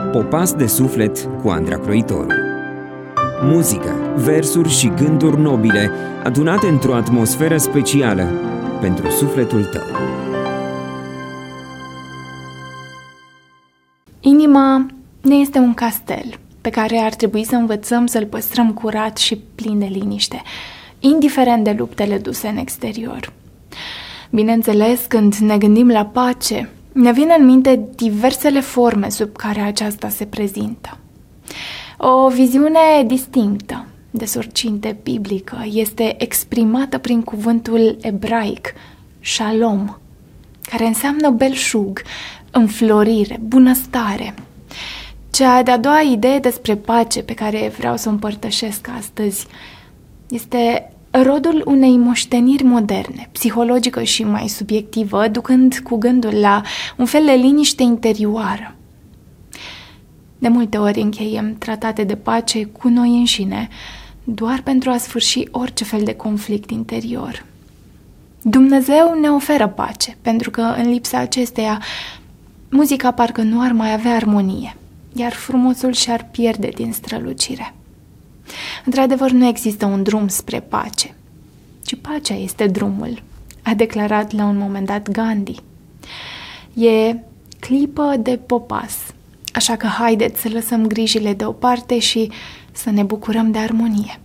Popas de suflet cu Andra Croitoru. Muzică, versuri și gânduri nobile adunate într-o atmosferă specială pentru sufletul tău. Inima ne este un castel pe care ar trebui să învățăm să-l păstrăm curat și plin de liniște, indiferent de luptele duse în exterior. Bineînțeles, când ne gândim la pace, ne vin în minte diversele forme sub care aceasta se prezintă. O viziune distinctă, desorcinte biblică, este exprimată prin cuvântul ebraic, shalom, care înseamnă belșug, înflorire, bunăstare. Cea de-a doua idee despre pace pe care vreau să o împărtășesc astăzi este rodul unei moșteniri moderne, psihologică și mai subiectivă, ducând cu gândul la un fel de liniște interioară. De multe ori încheiem tratate de pace cu noi înșine, doar pentru a sfârși orice fel de conflict interior. Dumnezeu ne oferă pace, pentru că în lipsa acesteia, muzica parcă nu ar mai avea armonie, iar frumosul și-ar pierde din strălucire. Într-adevăr, nu există un drum spre pace, ci pacea este drumul, a declarat la un moment dat Gandhi. E clipă de popas, așa că haideți să lăsăm grijile deoparte și să ne bucurăm de armonie.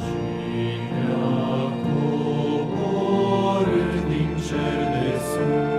Cine a coborât din cer de sus,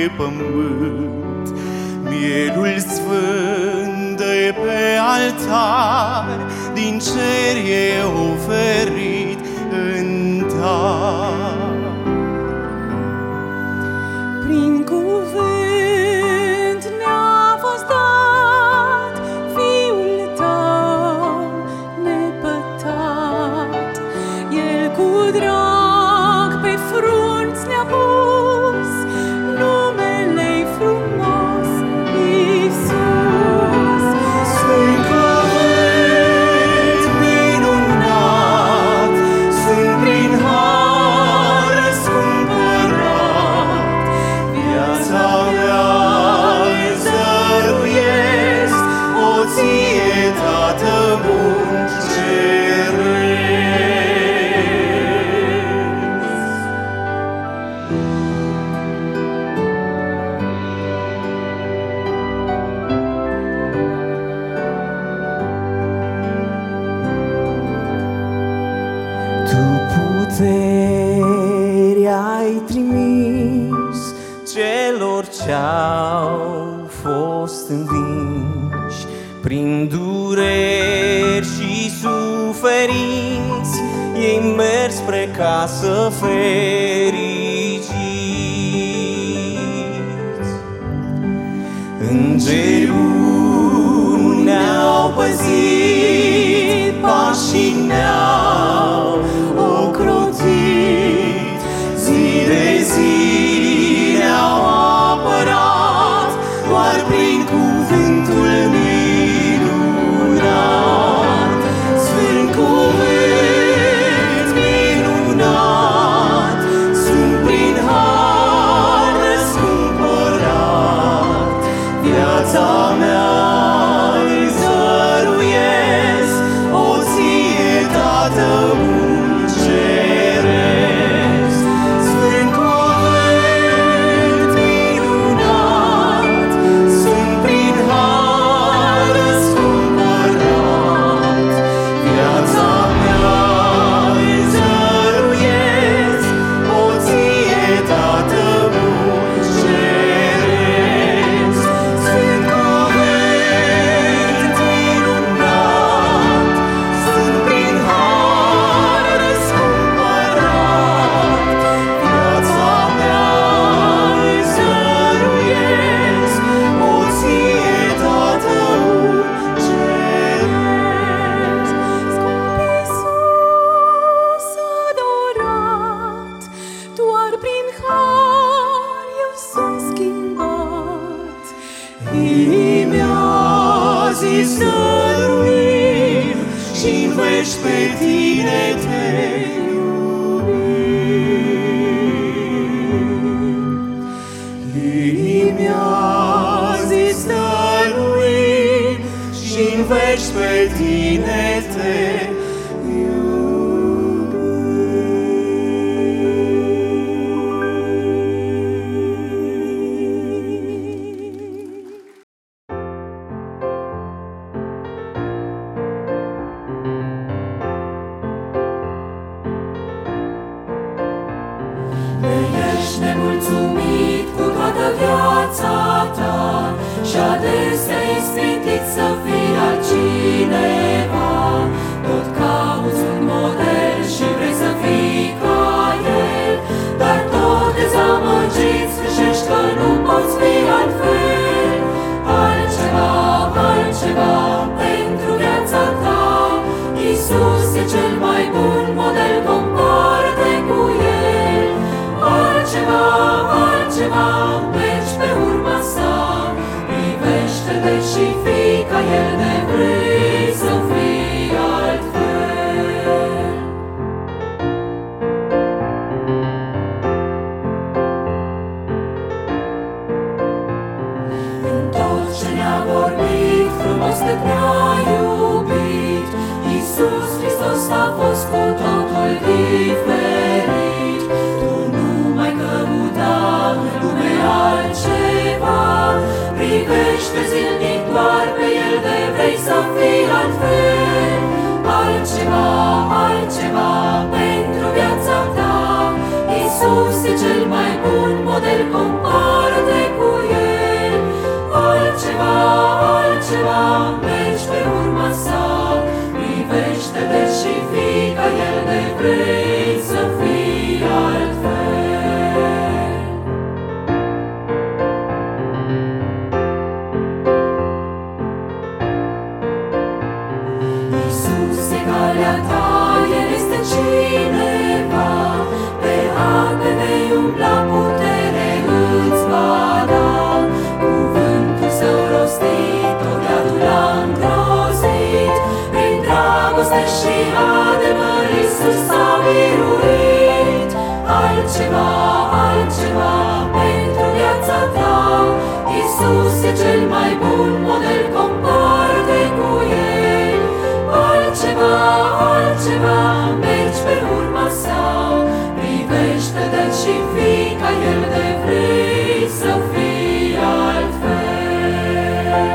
pe pământ. Mielul sfânt de pe altar, din cer e oferit în dar. Prin cuvânt ne-a fost dat Fiul tău nepătat. El cu drag pe frunți ne-a pus numele-i frumos, Iisus. Sfânt cuvânt minunat, sunt prin har răscumpărat. Viața mea îți dăruiesc, o ție, Tată bun ceresc. Tu puteri ai trimis celor ce-au fost învinși prin dureri și suferinți, ei merg spre casă fericiți. Îngerii buni ne-au păzit, pașii ne-au ocrotit, zi de zi ne-au apărat, doar prin cuvântul minunat. Sfânt cuvânt minunat, sunt prin har răscumpărat. Viața mea îți dăruiesc, o ție, Tată bun ceresc. Sfânt cuvânt minunat, sunt prin har răscumpărat. Viața mea îți dăruiesc, o ție, Tată bun ceresc. Sfânt cuvânt minunat, sunt prin har răscumpărat. Viața mea îți dăruiesc, o ție, Tată bun ceresc. Scump Iisus adorat, doar prin har eu sunt schimbat. Imiazi îți dăruim și-n veci pe tine te iubim. Imiazi îți dăruim și-n veci pe tine te iubim. Ești nemulțumit cu toată viața ta și adesea ispitit să fii altcineva. Tot cauți un model și vrei să fii ca el, dar tot dezamăgit sfârșești că nu poți fi altfel. Altceva, altceva pentru viața ta. Iisus e cel mai bun model, compară-te cu el. Altceva, altceva, mergi pe urma sa. Privește-te și fii ca el, nevrei să fii altfel. În tot ce ne-a vorbit, frumos de te-a iubit, Iisus Hristos a fost cu totul diferit. Tu nu mai căuta în lume altceva, privește zilnic doar pe el, de vrei să fii altfel. Altceva, altceva pentru viața ta. Iisus e cel mai bun model, compară-te cel mai bun model, comparte cu el. Altceva, mergi pe urma sa, privește deci și fii ca el, de vrei să fii altfel.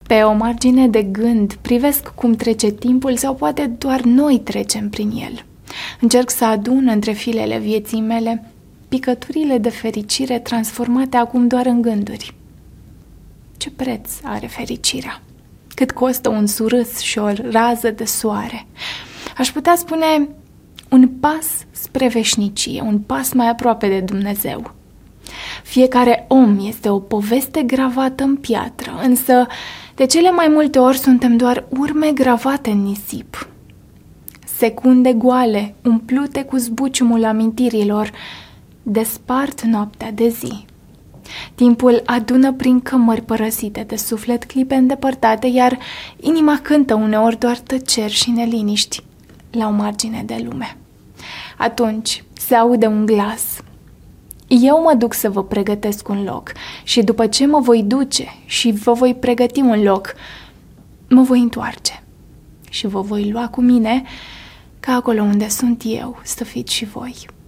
Pe o margine de gând privesc cum trece timpul sau poate doar noi trecem prin el. Încerc să adun între filele vieții mele picăturile de fericire transformate acum doar în gânduri. Ce preț are fericirea? Cât costă un surâs și o rază de soare? Aș putea spune un pas spre veșnicie, un pas mai aproape de Dumnezeu. Fiecare om este o poveste gravată în piatră, însă de cele mai multe ori suntem doar urme gravate în nisip. Secunde goale, umplute cu zbuciumul amintirilor, despart noaptea de zi. Timpul adună prin cămări părăsite de suflet clipe îndepărtate, iar inima cântă uneori doar tăceri și neliniști la o margine de lume. Atunci se aude un glas. Eu mă duc să vă pregătesc un loc și după ce mă voi duce și vă voi pregăti un loc, mă voi întoarce și vă voi lua cu mine ca acolo unde sunt eu să fiți și voi.